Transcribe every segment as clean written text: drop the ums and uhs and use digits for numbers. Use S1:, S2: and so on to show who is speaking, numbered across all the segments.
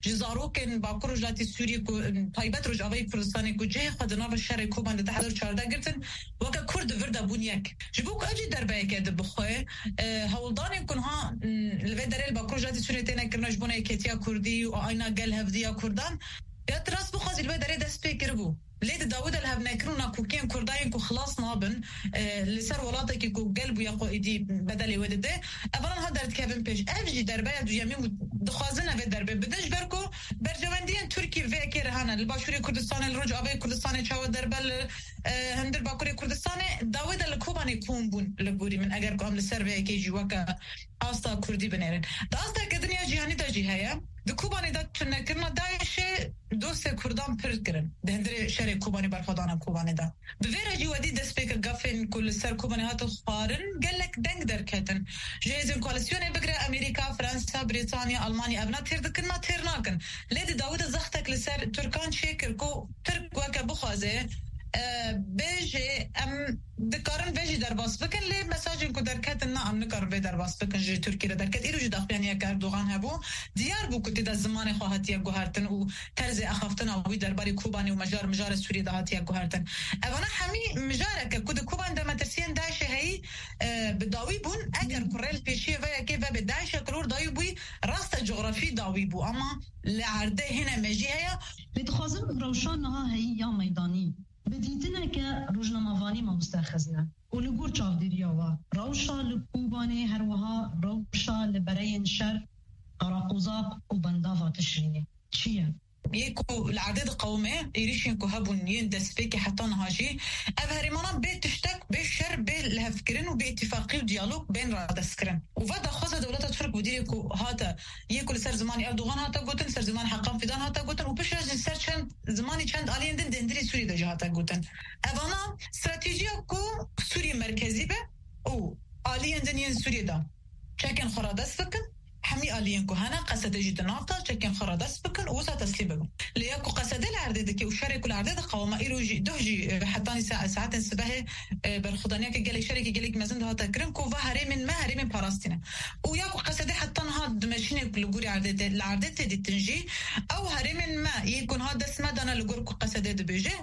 S1: جزاروکن باکور جلاتی سوریه کو تایبت روج آوای کردستان کو جه خود ناو شهر کوبان ده 2014 گرتن وکا کرد وردا بونیک جبوک اجی دربای که ده بخواه هولدان کنها لوی دریل باکور جلاتی سوریه تینا کرناش بونه کتیا کردی و آینا گل هفدیا کردان یا راست بخوازی لوی دریل دست پیکر بو لید داود الهب نکرونا کوکین کرداین کو خلاص نابن لسر ولاته کی کو قلب یا قائدی بدلی ودده اولا ها درد کبن پیش افجی دربای دویمی دخوازنه و دربای بدش برکو برجواندین ترکی و کی رهانه الباشوری کردستان الرج آبای کردستان چاو دربل هندر باکوری کردستان داود الکوبانی کون بون لبوری من اگر کو هم لسر و کی جوکا آستا کردی بنرن داستا که دنیا جهانی داجی هيا د کوبانی دا چنکرنا داعش دوست کردان پرد کرن ده هندر شهر کوبانی برخوادان کوبانی دا بویره جوادی دست پیکر گفن کل سر کوبانی هاتو خارن گلک دنگ در کتن جایزن کوالسیون بگره امریکا فرانسا بریتانیا آلمانیا ابنا تیر دکن ما تیر ناکن لید داود زختک لسر ترکان شکر کو ترک وکا بخوازه بيجي دكارن بيجي درباس بكن ليه مساجن كو دركات النعم نكر في درباس بكن جي تركيا دركات إيرو جدا يعني كاردوغان هبو ديار بو كنت دا الزمان خواهاتيا جوهرتن و ترز أخافتن أو درباري كوباني ومجار سوري دهاتيا جوهرتن أنا حمي مجارك كود كوبان دا مترسين داعش هي بداوي بون أجر كوريل بيشي فيا كيف بداعش كرور داوي بوي راست جغرافي داوي بو أما لعرده هنا مجي هيا
S2: بتخازن روشانها هي يا ميداني بدیدنه که روزنامه‌وانی ما مستخدمه ولگور چاودیریا و روشا لکوبانی هر وها روشا لبرای شر قراقوزاق و بنداوا تشرینه چیه؟
S1: يكو العدد قومي يريشين كو هبون يندس بيكي حتى نهاجي أبهرمانا بيت تشتك بالشر بالهفكرين وباتفاقي وديالوج بين رادسكرين وفادا خاصة دولات تفرق وديريكو هاتا يكو لسر زماني أردوغان هاتا قوتن سر زمان حقام فيدان هاتا قوتن وبش راجل سر چند زماني چند آلين دن دندري سوري دا هاتا قوتن أبانا استراتيجيا كو سوري مركزي به او آلين دنين سوري دا چاكن خرادس فكن حمي آلين كهانا قصد جدا نافتا چكن خرادس بكن ووسا تسليم بكن لياكو قصد العردد كي وشاركو العردد قوما إيروجي دوجي حتى ساعات سباه بالخدانية كي جالك شاركي جالك مزند هاتا كرن كوفا هرمين ما هرمين باراستينا وياكو قصد حتى نهاد دمشيني لغوري عردد العردد دي تنجي أو هرمين ما يكون هذا اسمه دانا لغوركو قصد دبيجي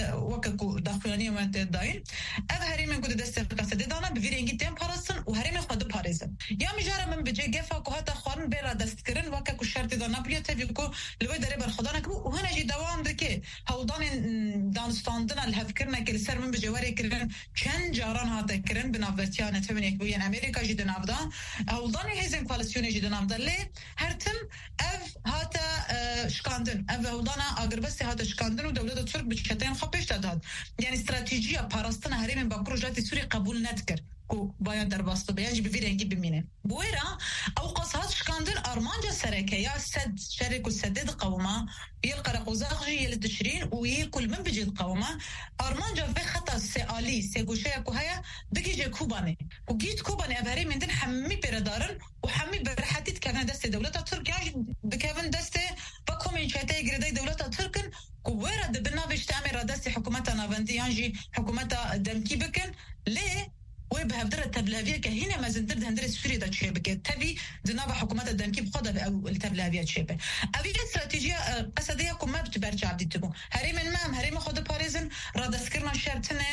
S1: وكاكو داخلانية وانت داين أو هرمين كود دست قصد دانا بفيرينجي تيم باراستن وهرمين خد باريزن يا مجارة من بجي جفاكو هاتا خارن بيرا دست كرن وكاكو شرط دا نابليا تبيكو لوي داري برخدانك وهنا جي دوام دكي هودان دانستاندنا الهفكرنا كل سر من بجواري كرن كان جاران هاتا كرن بنافرتيانا تبنيك بوين أمريكا جي دنافدا هودان هيزن كوالسيوني جي دنافدا لي هرتم اف هاتا شكاندن اف هودانا اغربستي هاتا شكاندن ودولة ترك بشكتين خبش داد يعني استراتيجية باراستنا هري من باكروجاتي سوري قبول نتكر کو باید در واسطه بیانجی بفیرنگی بمینه بویرا او قصهات شکاندن ارمانجا سرکه یا سد شرک و سدد قوما يلقى رقوزاقجي يلتشرين ويكل من بيجي القومة ارمانجا في خطا سيالي سيغوشيا كوهيا بيجي كوباني وجيت كوباني ابهري من دين حمي بردارن وحمي برحتي كان دست دولة تركيا بكافن دست بكم شاتي غريدي دولة تركن كويرا دبنافش تعمل دست حكومتنا فانتيانجي حكومتها دمكي بكن ليه ويبها بدرة تبلافية كهنا ما زندرد هندرة سوري دا تشيبه كتبي دنابا حكومات الدنكي بخوضة أو التبلافية تشيبه أبي استراتيجية قصدية كم ما بتبرجع عبدي تبو هري من مام هري ما خود باريزن راد سكرنا شرطنا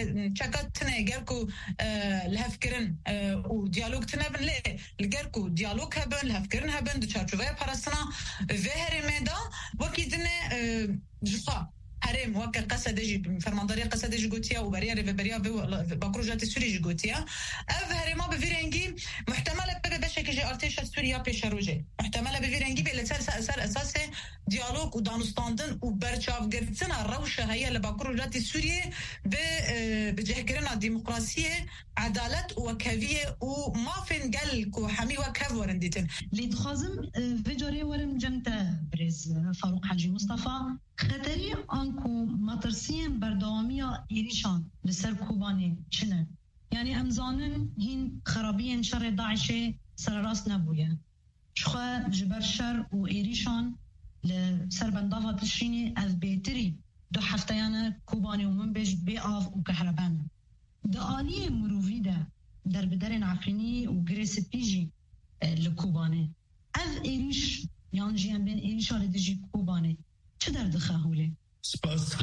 S1: شكاتنا جالكو الهفكرن وديالوج تنابن ليه الجالكو ديالوج هبن الهفكرن هبن دشارجوفية بارسنا في هري ميدا وكيدنا جفا هرم وكا قصدجي فرمانداري قصدجي جوتيا وبريا ريفبريا باكروجات سوري جوتيا اف هرما بفيرنجي محتمله بقى بشكل جي ارتيش سوريا بيشروجي محتمله بفيرنجي بلسر اساس ديالوج ودانستاندن وبرشاف جرتنا الروشه هي لباكروجات سوريا بجهكرنا ديمقراطيه عدالة وكافيه وما فين قالكو حمي وكاف ورنديتن
S2: اللي تخازم فيجوري ورم جنتا بريز فاروق حاجي مصطفى خطری آنکو مطرسیم برداوامیا ایریشان لسر کوبانی چنه یعنی امزانن هین خرابی شر داعش سر راست نبویه شخوا جبر شر و ایریشان لسر بندافا تشرینی از بیتری دو هفتهیان کوبانی و من بیش بی آف و کهربانه دا آلی مرووی ده در بدرین عفرینی و گریس پیجی لکوبانی از ایریش یان جیان بین ایشان دیجی کوبانه چه درد خهوله؟
S3: سپاس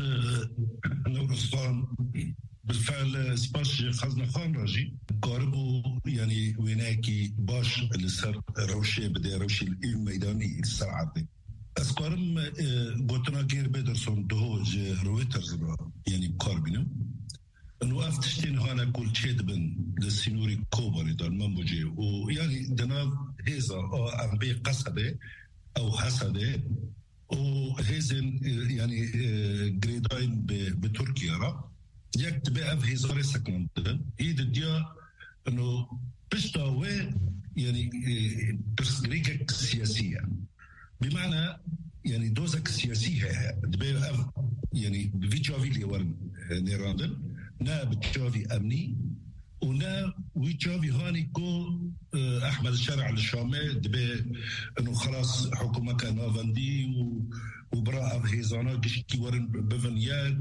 S3: نورستان بالفعل سپاس خزنه خان راجي قاربو يعني ويناكي باش لسر روشي بدي روشي الميداني السرعة اسقارم قلتنا غير بيدرسون دهوج رويترز يعني قاربينو انه افتشتين هانا كل تشيد بن للسينوري كوباني دار منبوجي ويعني دنا هيزا ام بي قصده او حسده وهيزن يعني جريداين بتركيا را يك تبقى في هزار سكندن هي ديا انه بشتاوي يعني برسكريكك سياسية بمعنى يعني دوزك سياسية دبقى يعني بفيتشافي اللي ورن نيراندن نا بتشافي أمني ونا ويتشافي هاني كو أحمد الشارع الشامي دبقى انه خلاص حكومة كان نافندي وبراء في هزانا كي ورن بفنياك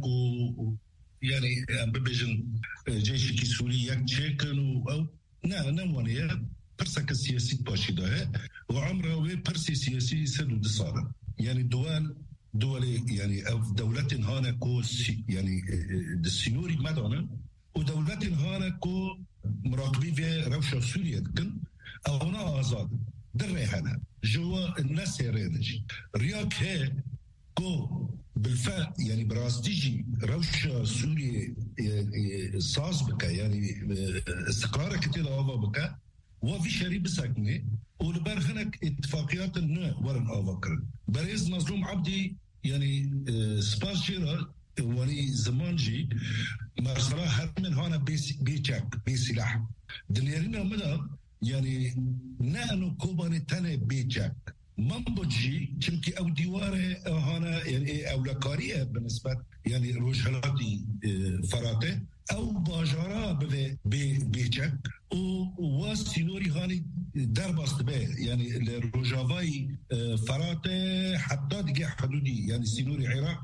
S3: يعني ببجن جيش كي سوريا تشيكن او نوانيا برسك السياسي باشي ده وعمره وبرسي سياسي سنو دصارة يعني دول يعني او دولات هانا كو يعني السينوري مدانا ودولات هانا كو مراقبين في روشة سوريا كن او نا آزاد در هانا جوا الناس يرينجي رياك هي كو بالفعل يعني براستيجي روشة سوريا صاص بك يعني استقرار كتير آفا بك وفي شريب ساكنة ولبرخنك اتفاقيات النوع ورن آفا كرن بريز مظلوم عبدي يعني سباس جيرا ولي زمان جي مرسلا هر من هانا بيچك بيسلاح دنيارينا مدى يعني نانو كوباني تاني بيچك منبجي چمكي او ديواره هانا يعني اولكاريه بالنسبه يعني روجهلاتي فراته او باجارا بيچك وسينوري هاني دربست به يعني الروجافاي فراته حتى دقي حدودي يعني سينوري عراق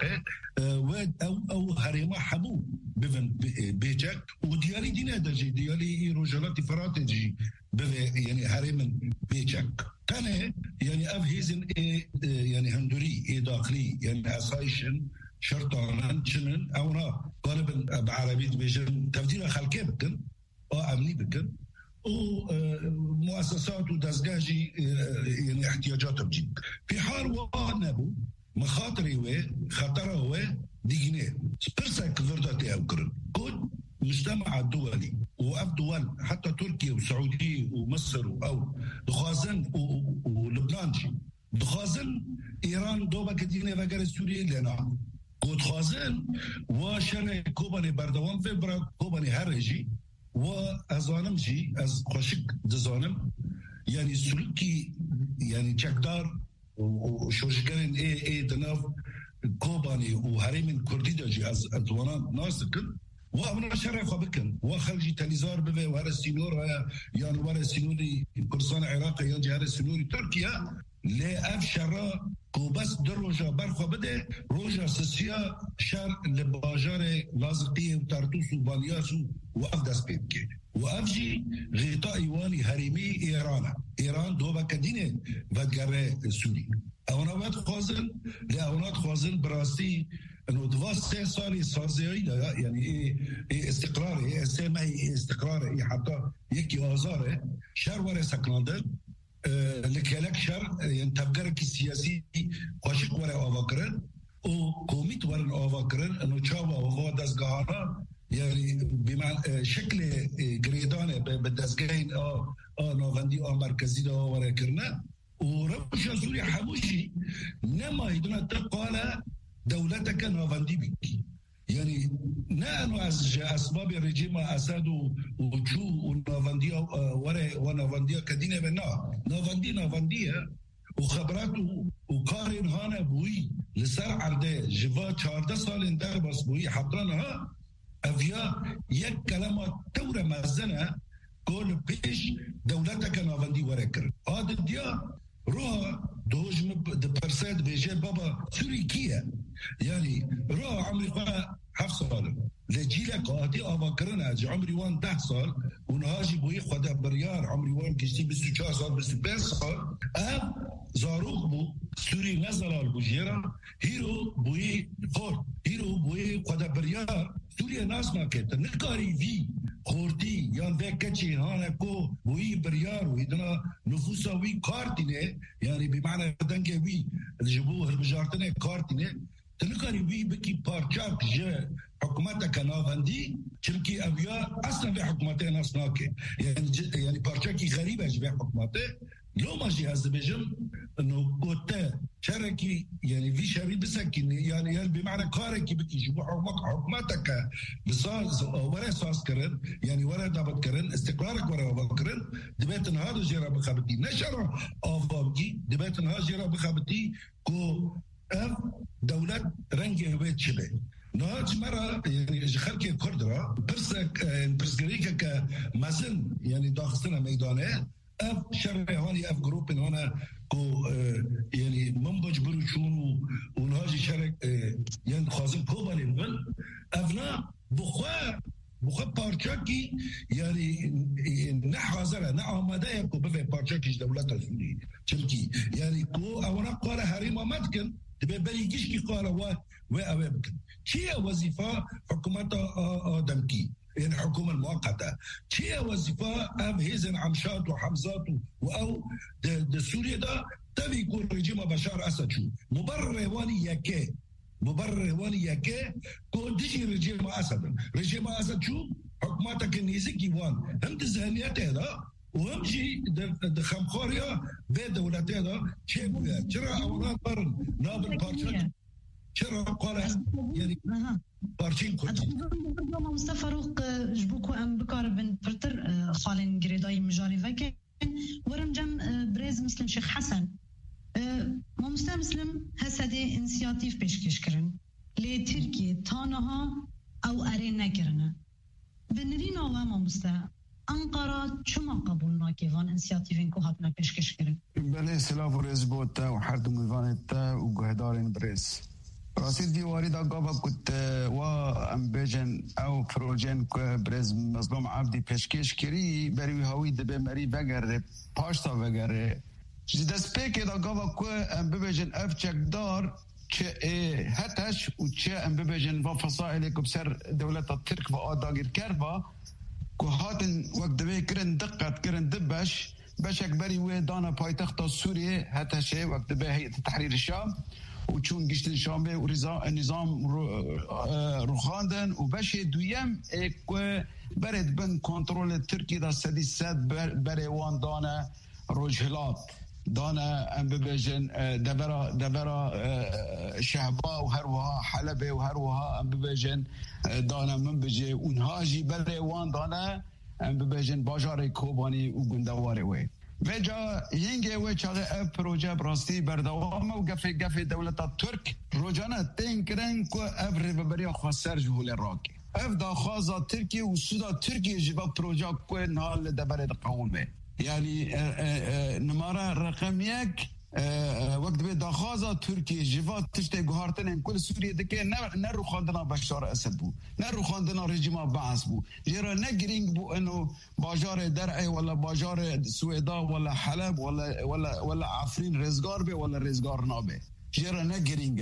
S3: او هريما حبو بفن بيچك وديالي دينا دجي ديالي روجهلاتي فراته جي يعني هريمن بيچك تاني يعني أفهيزن يعني هندوري داخلي يعني أسايشن شرطانا شنن أونا غالبا بعربية بيجن تفديل خلقية بكن أو أمني بكن ومؤسسات ودزجاجي يعني احتياجات بجيب في حال وانبو مخاطري خطره ديجنيه برسك فرداتي أو كرن كود مجتمع الدولي وأف دول حتى تركيا وسعودية ومصر أو دخازن ولبنان دخازن إيران دوبا كدينة وغير سوريا لنا ودخازن وشرع كوباني بردوان في برا كوباني هرجي وأزانم جي أز خشك دزانم يعني سلوكي يعني تشكدار وشوشكرين دناف كوباني وهريمن كردي دجي أز أدوانا ناسكن وأمر شرف بكن وخرجي تليزار بفي وهذا السينور يعني وهذا السينوري كردستان عراقي يعني هذا السينوري تركيا لا أفشرا كوبس در روجا برخوا بده روجا سسيا شر لباجار لازقية وترتوس وبانياس وأفدس بيبكي وأفجي غطاء إيواني هريمي إيران دوبا كدينة ودقر سوري أونا وقت خوازن لأونات خوازن براستي انه دواس 3 سالي صار زي يعني ايه استقرار ايه سما ايه استقرار ايه حتى يكي ازاره شر ورا سكناندل لكلك شر يعني تبقرك السياسي قاشق ورا افكرن وكوميت ورا افكرن انه تشاوا وهو دزغانا يعني بمعنى شكل جريدانه بدزغين نوفندي مركزي ده ورا كرنا ورمش سوريا حموشي نما يدنا تقال دولتك نوفندي بك يعني نحن أسباب الرجيم أساد وشو ونوفنديا ونوفنديا كدينة بنا نوفنديا وخبراته وقارن هانا بوي لسر عرده جوا 14 سال در بس بوي حطرنها أفيا يك كلمة تورة مزنة كل بيش دولتك نوفندي وركر هذا ديا روح دوج برساد بيجي بابا سوريكية يعني روح عمري قا 7 سال لجيلك قاعدي أفكرنا عمري وان 10 سال ونهاجي بوي خدا بريار عمري وان كشتي 24 سال 25 سال زاروک بو سوری نزلال بو جیرا هیرو بوی خور هیرو بوی قد بریار سوری ناس ناکت نکاری وی خورتی یا وکچی هانکو بوی بریار ویدنا نفوسا وی کارتینه یعنی بمعنى دنگه وی جبو هربجارتنه کارتینه تنکاری وی بکی پارچاک جه حکومت کناوندی چلکی اویا اصلا به حکومت ناس ناکه یعنی پارچاکی غریبه جه به حکومت لو ماشي هذا بيجم انه قوته شركي يعني في شبي بسكن يعني بمعنى كاركي بكي جوا حكومتك بصاص ولا صاص كرن يعني ولا دابت كرن استقرارك ولا بكرن دبيت هذا جرا بخبتي نشر افضل دبيت هذا جرا بخبتي كو دولة رنجي بيت شبه ناج مرة يعني خلكي كردرا برسكريكا كمازن يعني داخلنا ميدانه اف شر هوني اف جروب هنا كو يعني منبج بروشون ونهاجي شرك يعني خازن كوبالي من افنا بخوا بارچاكي يعني نحازره نعمده يكو بفي بارچاكيش دولة سوري تلكي يعني كو اونا قال هريما مدكن تبي بريجيش كي قال وابكن شي وظيفه حكومه دمكي يعني الحكومة المؤقتة شيء وظيفة أم هيزن عمشات وحمزات أو سوريا ده تبي يكون رجيم بشار أسد شو مبرر هواني يكي كون تجي رجيم أسد شو حكومتك النيزكي وان هم تزهنيات هذا وهم شيء خمخوريا بين دولات هذا شيء مهم شرع أولا برن نابل بارشات شرع قال يعني بارشين كنت
S2: مصطفى فاروق جبوكو ام بكار بن فرتر خالين جريداي مجاري فكن ورم جم بريز مسلم شيخ حسن ما مسلم هسدي انسياتيف بيشكش كرن لتركيا تانها او ارينا كرنا بنرينا وما مستا انقرة شما قبولنا كيفان انسياتيفين كو هاتنا بيشكش كرن
S4: بله سلاف ورز بوتا وحرد ميفانتا وقهدارين بريز راسيد دي واريدا قابا كنت ام بيجن او بروجين بريز مظلوم عبدي بيشكيش كري بريوي هاوي دبي مري بغر باشتا بغر دست بيكي دا قابا كو ام بيجن افچك دار چه هتش و چه ام بيجن و فصائل كبسر دولة الترك و آداغير كربا كو هاتن وقت دبي كرن دقت كرن دبش بشك بريوي دانا پایتخت سوريا هتشه وقت دبي هيئة تحرير الشام وچون گشتن شامبه و نظام روخاندن و بشه دویم اکو برد بن کنترول ترکی دا سدی سد بره وان دانه روجهلات دانه ام ببجن دبرا شهبا و هروها حلبه و هروها ام ببجن دانه من بجه اونهاجی بره وان دانه ام ببجن باجار کوبانی و گندواره وی وجا ينجي وجه بروجه براستی بردوام و گفه دولت ترک روجانه تنکرن کو ابر ببریا خسر جهول راکی اف دا خازا ترکی و سودا ترکی جبا پروژه کو نال دبر قومه يعني نماره رقم یک وقت به داخازا ترکیه جوات تشته گوهارتن کل سوریه دکه نه رو خواندنا بشار اسد بو نه رو خواندنا رژیم بعث بو جرا نه گرینگ بو انه باجار درعی ولا باجار سویدا ولا حلب ولا عفرین رزگار به ولا رزگار نابه جرا نه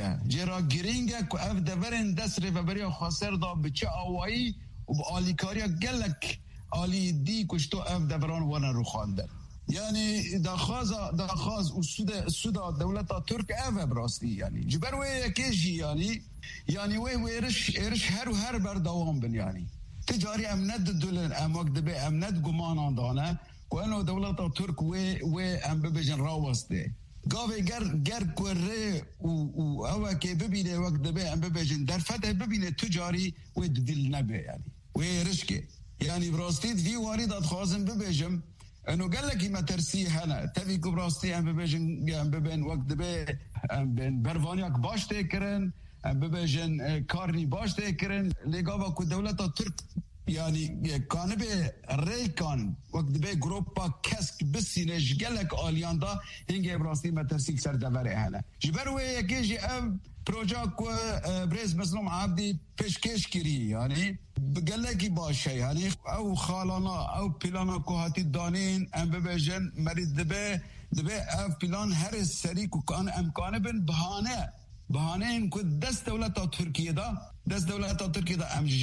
S4: گرینگه که اف دورن دست ریفبریا خاسر دا بچه آوایی و با آلیکاریا گلک آلی دی کشتو اف دوران وانا رو خواندن يعني داخاز وسودا دولة ترك أفا براستي يعني جبر ويا كيجي يعني ويرش هر بردوام بن يعني تجاري أمند الدولار أموك دبي أمند قمان دانا وأنه دولة ترك وي أم ببجن راوسته قاوي جر كوري و أوا كي ببينه وقت دبي أم ببجن در فتح ببينه تجاري ويدل نبي يعني ويرشكي يعني براستي في واردات خازن ببجم انه قال لك ما ترسي هنا تبي كبراستي ام ببين وقت به بين برفانياك باش تكرن ام ببين كارني باش تكرن لقوا كو دولة ترك يعني كان به ريكان وقت به جروبا كاسك بسينج قال لك الياندا هنجي براستي ما ترسي سر دبر هنا جبروي يجي ام بروجاك بريز مظلوم عبدي پیشکش کری يعني قال لك باشه يعني او خالانا او بلانا كوهاتي دانين ام ببجن مريد به دبي اف بلان هر سريك وكان امكانه بن بهانه ان كنت دست دولة تركيا دا ام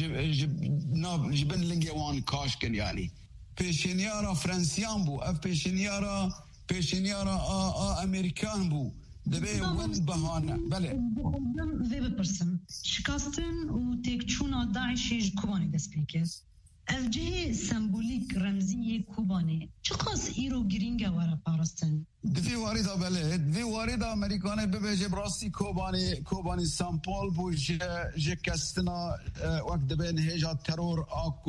S4: جبن لنجوان كاشكن يعني پیشنیارا فرانسیان بو اف پیشنیارا امریکان بو دبی ون بهانه بله
S2: وی بپرسم شکستن و تکچونا داعش کوبانی دست پیکر اف جه سمبولیک رمزی کوبانی چقاس ایرو گرینگا وارا پارستن
S4: دوی وارد بله دوی وارد امریکانه ببیجه براستی کوبانی سامپل بو جه کستنا وقت دبین هجا ترور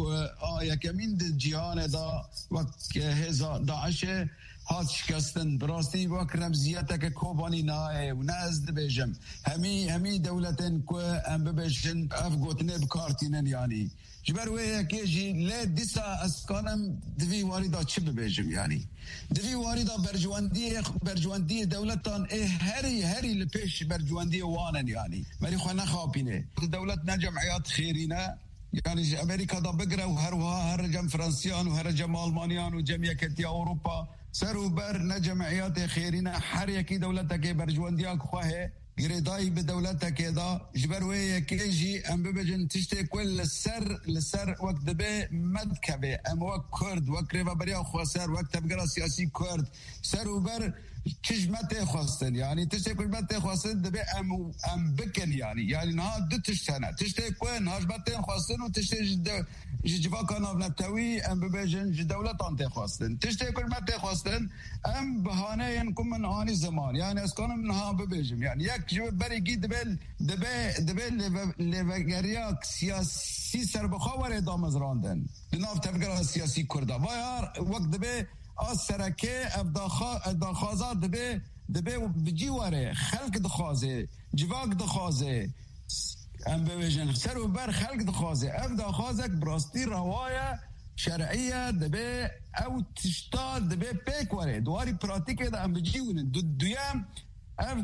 S4: یکمین جهان دا وقت هزا داعش هات شکستن براستی وقت رمزیت که کوبانی نایه و نزد بیجم همی دولتن که ام ببیجن اف گوتنه بکارتینن یعنی جبر وی یکیجی لی دیسا اسکانم دوی واریدا چی ببیجم یعنی دوی واریدا برجواندی دولتان هری لپیش برجواندی وانن یعنی مری خواه نخوابینه دولت نجمعیات خیرینه یعنی امریکا دا بگره و هر جم فرانسیان و هر جم آلمانیان و جم یکتی اوروپا سرو بر نجمعیات خیرینه هر یکی دولت که برجواندی خواهه گریدایی به دولت که دا جبروی یکیجی ام ببجن تشتی کل لسر وقت دبی مدکبه ام وقت کرد وقت ریو بریا خواسر وقت تبگرا سیاسی کرد سرو بر چجمت خواستن یعنی تشتی کل مت خواستن دبی ام بکن یعنی نه دو تشتنه تشتی کل ناجمت خواستن و تشتی جواکان نفتوی ام ببجن دولت آنت خواستن تشتی کل مت خواستن ام بهانه ینکم من آنی زمان یعنی اسکانم نها ببجم یعنی یک جو بری گی دبل لوگریا سیاسی سربخوار دامز راندن بناف تفکر سیاسی کرده و یار وقت دبی از سرکه داخازات دبی بجیواره خلق دخوازه جواک دخوازه ام بویژن سر و بر خلق دخوازه اف دخوازک براستی روایه شرعیه دبی او تشتاد دبی پیک واره دواری پراتیکه دا ام بجیونه دویم اف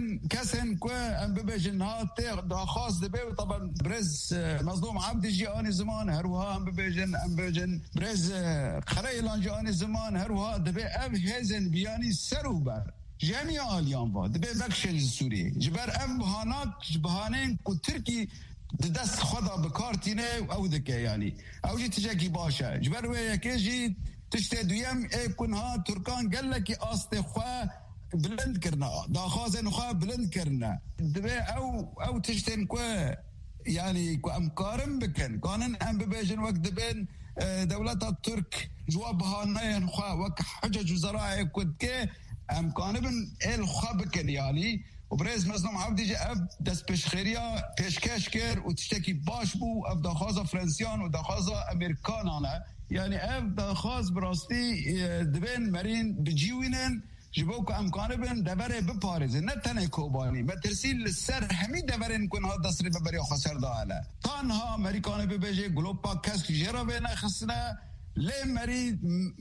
S4: کسن که ام ببیجن ها داخواست دبی و طبعا برز مظلوم عبد جیانی زمان هروها ام ببیجن برز خریلان جیانی هروها هروها دبی اف هزن بیانی سر و بر جميع آلیان با دبی بکشن سوری جبر اف بهانه که ترکی دست خدا بکارتینه او دکه یعنی او جی تجاکی باشه جبر و یکی جی تشته دویم ای کنها ترکان گلکی آست خواه بلند کرنا داخازن خواه بلند کرنا دبی او تشتن که یعنی که امکارم بکن کانن ام ببیجن وقت دبین دولت ترک جواب هانه خواه وقت حجج وزراء کد که امکانه بن ایل خواه بکن یعنی و برز مظلوم عبدی جه اف دست پیشخیریا پیشکش کر و تشتکی باش بو اف داخواز فرانسیان و داخواز امریکانانه یعنی اف داخواز براستی دبین مرین بجیوینن جبو که امکانه بن دوره بپارزه نه تنه کوبانی مترسیل سر همی دورن کن ها دست ری ببری خسر داله تانها امریکانه ببیجه گلوپا کس جرا بینه خسنه لی مری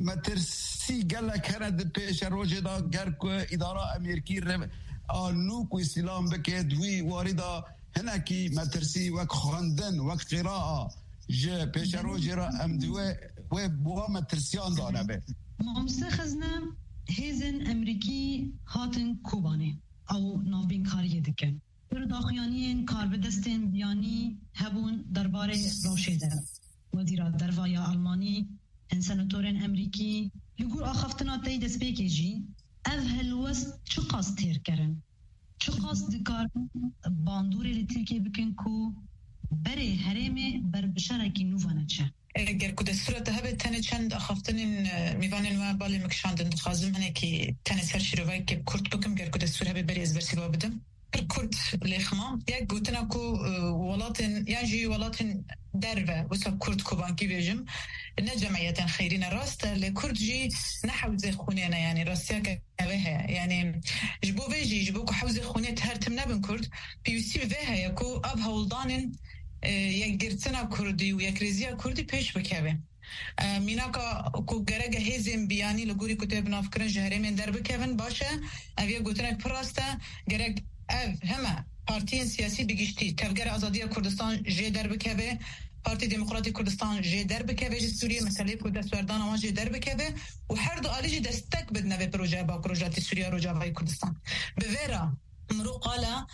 S4: مترسی گله کرد پیش روژه دا گرک اداره امریکی آنوک و اسلام بکه دوی واردا هنکی مترسی وک خواندن وک قراءه جه پیش روژه را امدوه و بوا مترسیان دانه به
S2: مامسته خزنه هیزن امریکی هاتن کوبانه او نوبین کاریه دکن در داخیانین کار به دستین بیانی هبون درباره روشه ده وزیرا دروایا آلمانی سناتورین امریکی لگور آخفتنا تایی دست بیکی جی اف هلوست چه قاست تیر کرن چه قاست دکار باندوری لترکیه بکن کو بره حرمه بر بشارکی نوانه چه
S1: اگر کد صورت هبه تنه چند آخفتنین میوانن و بالی مکشاندن خازم هنه که تنه سر شروعی که کرد بکم گر کد صورت هبه بری از برسی با بدم کرد لیخما یک گوتنا کو ولاتن یعنی ولاتن دربه وسا کرد کوبانکی بیجم نه جمعیت خیرین راست لکرد جی نه حوزه خونه نه یعنی راستیا که وه یعنی جبو ویجی جبو که حوزه خونه ترتم نبن کرد پیوسی وه یا کو اب هولدانن یک گرتنا کردی و یک ریزیا کردی پیش بکوه مینا که گرگ هیزم بیانی لگوری کتاب نافکرن جهره من در بکوون باشه اویا گوتنک پراسته گرگ او همه پارتیین سیاسی بگیشتی کفگر آزادی کردستان جه در بکوه، پارتی دموکراتی کردستان جه در بکوه جه سوریه مسئله که دستوردان آن جه در بکوه و هر دو آلیجی دستک بدنه به پروژه با پروژاتی سوریه روجاوای کردستان بویرا مرو قالا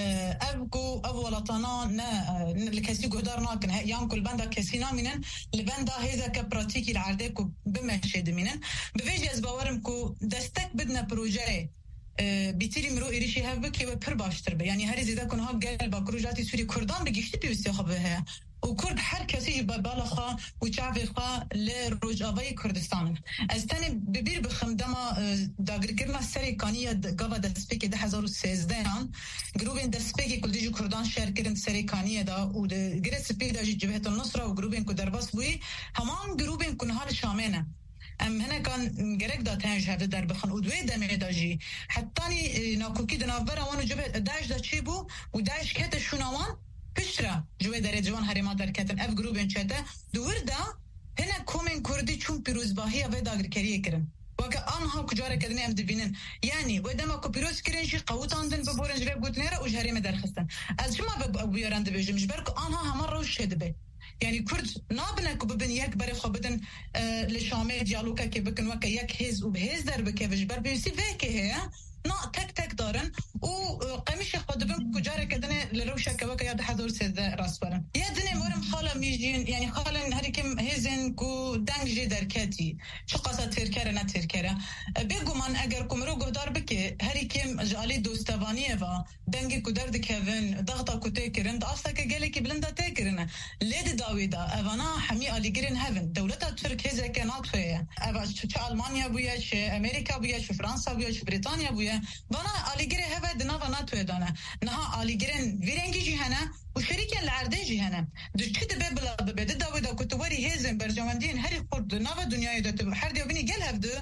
S1: ابكو اولطانا لكسي قدر ناكن يام كل بندا كسي نامينن لبندا هذا كبراتيكي العردكو بمشهد مينن بفيجي از باورمكو دستك بدنا بروجي بيتيري مرو إيريشي هبك يبقى پر باشتر به يعني هر زيدا كن ها قال با پروژاتی سوري كردان بگيشتي بيوستي خبه و کرد هر کسی بالاخا و چاوی خوا لروجاوی کردستان استانی ببیر بخم دما داگر کرنا سری کانیه گاوا دسپیک 2013 آن گروبین دسپیک کل دیجو کردان شهر کردن سری کانیه دا و گره سپیک دا جبهت النصره و گروبین کو درباس بوی همان گروبین کن حال شامنه ام هنا كان جرك دا تنج هذا در بخن ودوي دمي داجي حتى ناكوكي دنافرا وانو جبهه داعش دا تشيبو وداعش كهت شونوان پشترا جوه در جوان هریما در کتن اف گروبین چده دور دا هنه کومن کردی چون پیروزباهی و داگرکریه کرن وکه آنها کجاره کدنی ام دبینن یعنی و دما کو پیروز کرنشی قوتاندن ببورنج رب گوتنیره و جهریم درخستن از شما بیارنده بیجمش برکو آنها همه روش شده به يعني كرد نابنا كوبن يك بري خبدن لشامه ديالوكا كي بكن وكا يك هز وبهز در بكيفج بر بيسي فيك هي نا تك دارن و قميش خدبن كجاره كدنه لروشا كوكا يا حضور سد راس برن يا دني مرم خاله ميجين يعني خاله هريكم هزن كو دنج دركتي شو قصه تركره نه تركره بيگو من اگر كمرو گدار بك هريكم جالي دوستوانيه و دنگ كو درد كيفن ضغطه كو تكرن داسا كگلي بلندا تكرن ليد داويدا اوانا حمي اليگرين هيفن دولتا ترك هزه كانت فيا اوا شو المانيا بويا شو امريكا بويا شو فرنسا بويا شو بريطانيا بويا وانا اليگري هوا دنا ناتو دانا نها اليگرين ويرنگي جهنه وشركه العرده جهنه دشت ببلا بده داويدا كتوري هزن برجماندين هري خرد نوا دنيا ده هر دي بني قال هفده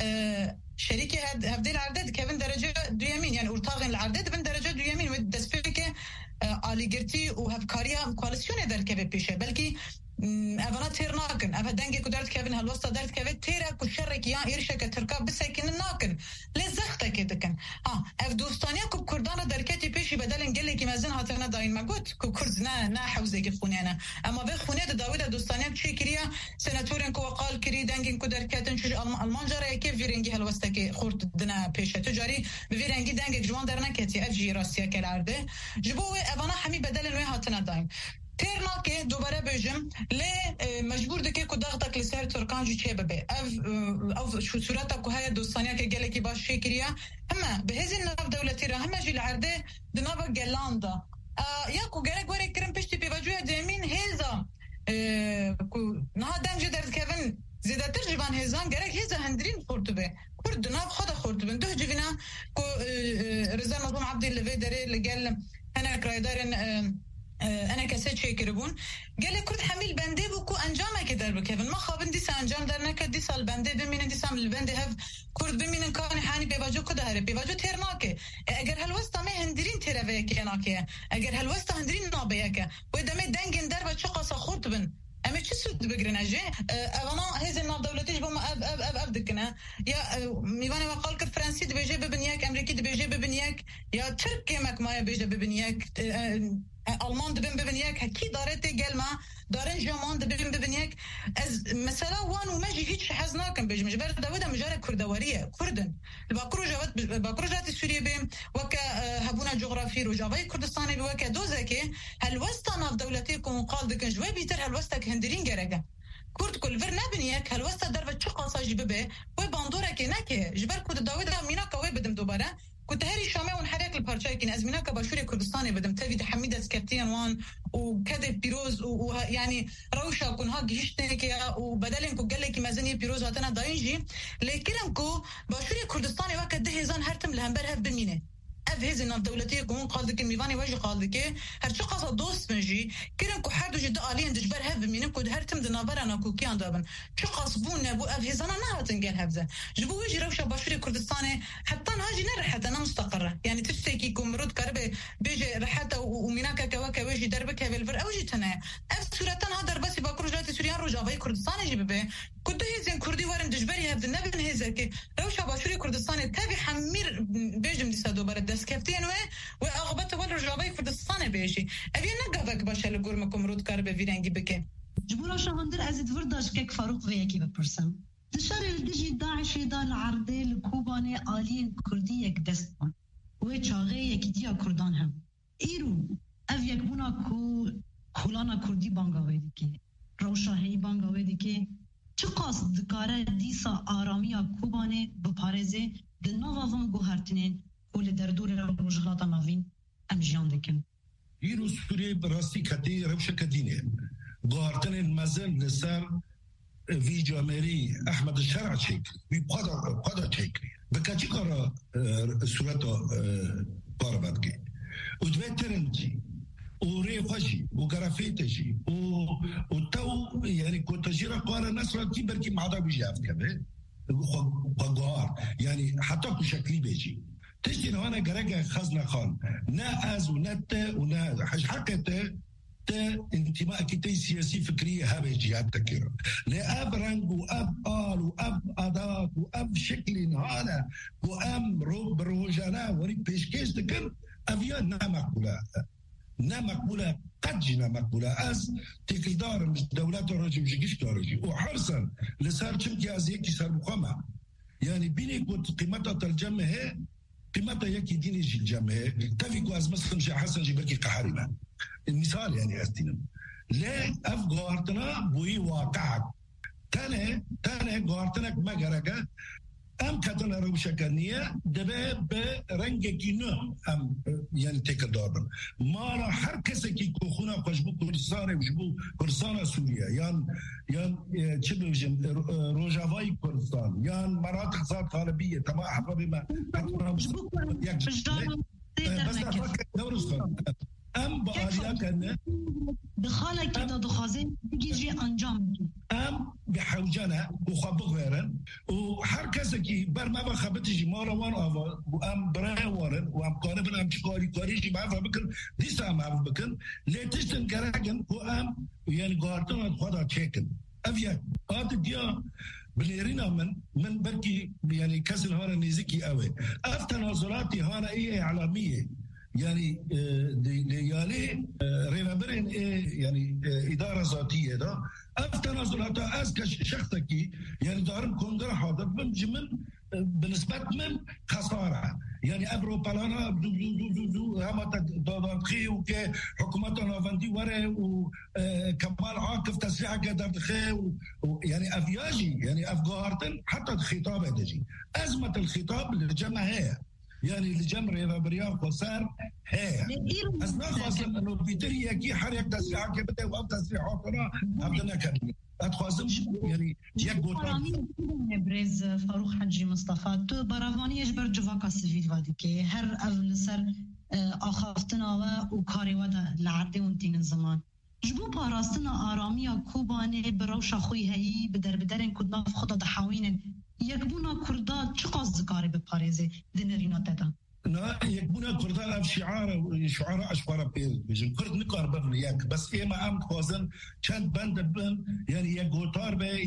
S1: شركه هفده العرده كيفن درجه دويمين يعني ارتاغن العرده بن درجه دويمين ودسبيكه اليگرتي وهفكاريا كواليسيون در كيف بيشه بلكي اونا تیر ناکن اوه دنگی که درد کهون هلوستا درد که تیره که شرک یا ایرشه که ترکا بسیکن ناکن لزخته که دکن او دوستانیا که کردان درکتی پیشی بدلن گلی که مزن هاترنا داین مگوت که کرد نه حوزه که خونه نه اما به خونه داوید دوستانیا چی کریه سناتورین که وقال کری دنگین که درکتن چوش آلمان جاره که ویرنگی هلوستا که خورد دنا پیشه تجاری ویرنگی دنگ جوان در نکتی اف جی راسیا که لعرده جبوه اونا همی بدلن وی هاتنا داین تیرنا که دوباره بجم لی مجبور دکه که ضغطک لسر ترکان جو چه ببه او شو صورتا که های دوستانیا که گله کی باش شکریه همه به هزین ناف دولتی را همه جیل عرده دناوا گلاندا یا که گره گوره کرم پشتی پیواجوی دیمین هزا نها دنج درد کهون زیده تر جوان هزان گره هزا هندرین خورتوبه کرد دناف خدا خورتوبه ده جوینا که رضا مظلوم عبدی لوی داره لگل هنه کرایدارن انا کسی چه کربون گله کرد حمیل بنده بو کو انجامه که در بکن ما خوابن دیس انجام در نکد دی سال بنده بمینن دی سال بنده هف کرد بمینن کان حانی بیواجو کده هره بیواجو ترناکه اگر هلوستا می هندرین تروه که ناکه اگر هلوستا هندرین نابه که و دمه دنگن در بچه قاسا خورد بن اما چه سود بگرن اجه اوانا هز ناف دولتیش با ما اب دکنه یا میوانه وقال که فرانسی دبیجه ببین یک امریکی دبیجه ببین یک یا ترک مکمایه بیجه ببین یک آلمان دبن ببین یک هکی دارته گلما دارن جمان دبن ببین یک از مثلا وان و مجی هیچ حز ناکن بجمج بر داود مجاره کردواریه کردن باکروجات سوریه بیم وک هبونا جغرافی روجاوی کردستانی وک دوزه که هلوستا ناف دولتی کو قال دکن جوی بیتر هلوستا که هندرین گرگه کرد کل ور نبینیک هلوستا در و چه قاساجی ببه و باندوره که نکه جبر کد داود مینا کوی بدم دوباره كنت هاري شامي ونحرك البارشاي كين أزمنا كباشوري كردستاني بدم تبي تحميد سكرتين وان وكذا بيروز ويعني روشة كون هاك هشتنك وبدلن كو قال لك مازني بيروز هاتنا داينجي لكن كو باشوري كردستاني وقت دهزان هرتم لهمبرها بمينه هذه الدولتيه كون قالك ميفاني واجي قالك هرشي قصه دوست منجي كرن كو حدو جد الين دجبر هب مين كود هرتم دنابرنا كو كيان دابن شو قصبون ابو افهزنا نهاتن قال هبزه جبو وجي روشه باشري كردستاني حتى هاجي نرحت انا مستقره يعني تشتكي كومرود كربه بيجي رحته وميناكا كواكا وجي دربك بالفر اوجي تنا اف سورتان هذا بس باكروجات سوريان روجاوي كردستاني جيبه كنت هيزن كردي ورن دجبري هب النبن هيزك روشه باشري كردستاني تابي حمير بيجم دي سادو برد دسكفتين و اغبت ول رجاوي بیشی اوی نگاوک باشه لگرم کمرود کار به ویرنگی بکن
S2: جبورا شهندر ازید ورداش که فاروق ویکی بپرسم دشار الدجی داعشی دا العرضه لکوبانه آلین کردی یک دست بان و چاقه یکی دیا کردان هم ایرو او یک بونا کولانا کردی بانگاوه دیگه روشاهی بانگاوه دیگه چه قاصد دکاره دیسا آرامی کوبانه بپارزه دناوا وان گوهرتنین کل در دور روشغلاتا ماوین ام جیان دکن
S3: ایرو سوریه براستی کتی روشه کدینه گوهرتنین مزل لسر وی جامری احمد الشرع چکری وی پادا چکری بکا چی کارا صورتا پارا بدگی و دوی ترنجی و ریفشی و گرافیتشی و تو یعنی کنتجیرا قارا نصرا کی برکی معدا بیجی افت کبه خواه یعنی حتی کو شکلی بیجی تشتی نوانا گرگه خزن خان نه از و نه ته و نه حقیقه ته انتماء كتي سياسي فكرية هذا جهات تكيرا لأب رنج وأب آل وأب أداة وأب شكل هذا وأم بروجانا وريك بيشكيش تكن أفيا نا مقبولة قد جنا مقبولة أز تقدار مش دولات الرجل مش كارجي وحرصا لسار شمكي أزيكي صار مقامة يعني بيني كنت قيمتها ترجمة هي قيمتها يكي ديني جي الجمع تفيكو أز مثلا شي حسن جيبكي قحارنا المثال يعني أستينم لا أفغارتنا بوي واقعك تاني غارتنك مغرقة أم كتنا روشكانية دبا برنجكي نو أم يعني تكدارن مارا هر کسی که کوخونا خوشبو کردستان وشبو کردستان سوریا یان چه بوجم روجاوای کردستان یان مناطق ذات غالبية تبع حفظ ما بس أفكر دورس خان ام با آلیا کنه
S2: دخاله که دا دخوازه بگیجی انجام
S3: ام بحوجانه و خوابق ویرن و هر کسی که بر ما بخبتشی ما روان آوا و ام برای وارن و ام قانبن ام چکاری جی معرفه بکن دیستا ام معرفه بکن لیتشتن گرگن و ام یعنی گارتن خدا چیکن افیا آد دیا بليرينا من بركي يعني كسل هانا نيزكي قوي تنازلاتي هانا ايه اعلاميه يعني ليالي ريفابرين يعني إدارة ذاتية ده تنازلات أزكى شخصكي يعني دارم كونغر حاضر من بالنسبة من خسارة يعني أبرو بالانا دو هما تدخي وكي حكومتنا فاندي وري وكمال عاقف تسريع قدر دخي يعني أفياجي يعني أفغارتن حتى الخطاب هدجي أزمة الخطاب للجماهير يعني لجمع ريفابريان خسار هي أثناء خاصة أنه بيتري يكي حريق تسريعا كبتة وأب تسريعاتنا أبدنا كبير أتخاصم يعني يك قوتان
S2: بريز فاروق حجي مصطفى تو براواني يجبر جواكا سفيد واديكي هر أول سر آخافتنا وكاري ودا لعدي وانتين الزمان جبو باراستنا آراميا كوباني بروشا خوي هاي بدرين كدناف خدا دحاوين يكبونا كردا چه قصد کاری به پاریزه دنرینا دادا
S3: نه يكبونا كردا اف شعار اشوار بير بيجن كرد نكار بن يك بس ايما ام خوازن چند بند بن يعني يك غوتار به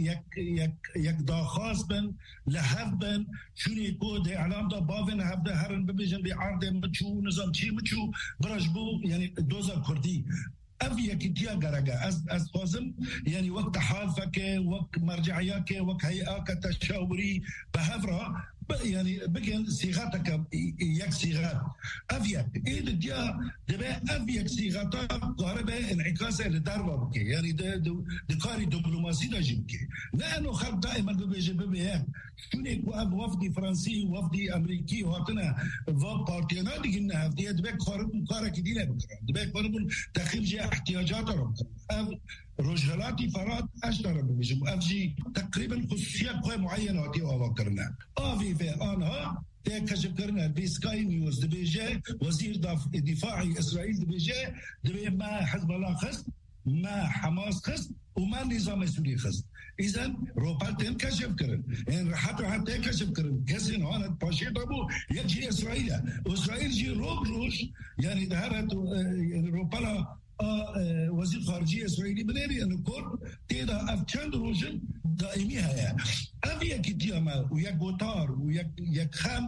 S3: يك داخاز بن لهف بن شوني كود اعلام دا باون هفده هرن بيجن بعرض مچو نظام چی مچو برجبو يعني دوزا كردي أفيا كتيا جرجا أز قاسم يعني وقت حالفك وقت مرجعياك وقت هيئاك تشاوري بهفرة يعني بكن صيغتك يك صيغات أفيا إيه ديا دبا أفيا صيغاتا قاربة انعكاس لداربا بكي يعني دكاري دبلوماسي دا جبكي لأنه خلق دائما بيجي ببيان شوني وفدي فرنسي وفدي أمريكي وهاتنا وبارتينا دي قلنا هفدي دبا قارة كدينة بكرا دبا قاربون تخيل جي احتياجات ربطا رجالاتي فرات أشتر بيجم أفجي تقريبا خصوصيات قوي معينة هاتي وأفكرنا في أنا تكشف كرنا بسكاي نيوز دبيجي وزير دفاعي إسرائيل دبيجي ما حزب الله خص ما حماس خص وما نظام سوري خص إذا روبالتين كشف كرن يعني حتى كشف كرن كسين هنا باشيت أبو يجي إسرائيل جي روش يعني دهرت يعني روبالا وزير خارجية إسرائيلي بنيري أنه كور تيدا أفشان روشن دائمي هيا أفيا كتياما ويك غوتار ويك خام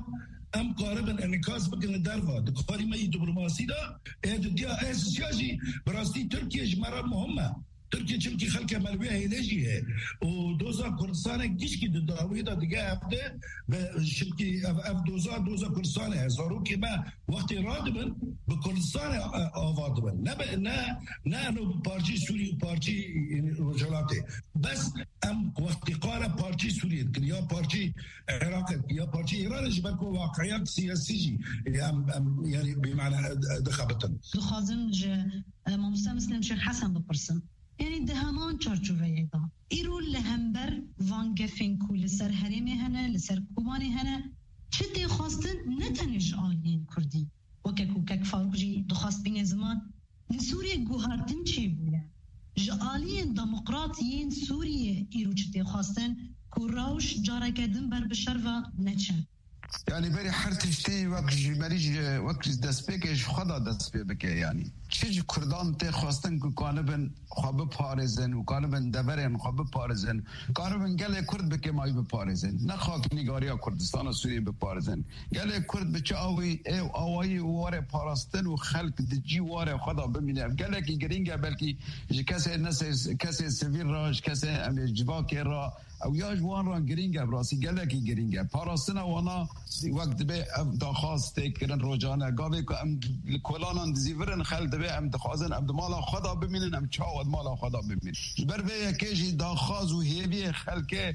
S3: ام قاربا انعکاس بکن دروا دکاری ما دیپلماسی دا دیا سیاسی براستی ترکیه جمره مهمه ترکیه چونکی خلک ملوی هیلجیه و دوزا کردستان گیش کی داوی دا دیگه هفته چونکی اف دوزا کردستان هزارو که ما وقتی رادبن به کردستان آواد بن نه پارچی سوری و پارچی رجالاته بس ام وقتی قاره پارچی سوریه یا پارچی عراق یا پارچی ایران جبر کو واقعیت سیاسی جی یعنی بمعنى دخبتن
S2: خازن ما مسلم شيخ حسن بپرسم یعنی دهمان چارچوبه دا ایرو لهمبر وانگفین کو لسر حرمی هنه لسر کوبانی هنه چه دی خواستن نتنش آلین کردی وکک فاروق جی دخواست بین زمان لسوریه گوهارتن چی بوده جالین دموقراطیین سوریه ایرو چه دی خواستن کو راوش جاره کدن بر بشر و نچه
S4: يعني بري حرتشتي وقت دست بکش خدا دست بکه يعني چه کردان ته خواستن که کانبن خواب پارزن و کانبن دورن خواب پارزن کانبن گله کرد بکه مای بپارزن نه خاک نگاریا کردستان و سوریه بپارزن گله کرد بچه آوایی واره پاراستن و خلق دجی واره خدا ببینه گله کی گرینگه بلکی کسی سویر راش کسی جواک را او یاج وان را گرینگه براسی گله کی گرینگه پاراستن وانا وقت به داخواست کردن روزانه گاوی که ام کلانان زیورن خلد به ام دخوازن ام مالا خدا ببینن ام چاود مالا خدا ببینن بر به یکیجی داخواز و هیوی خلک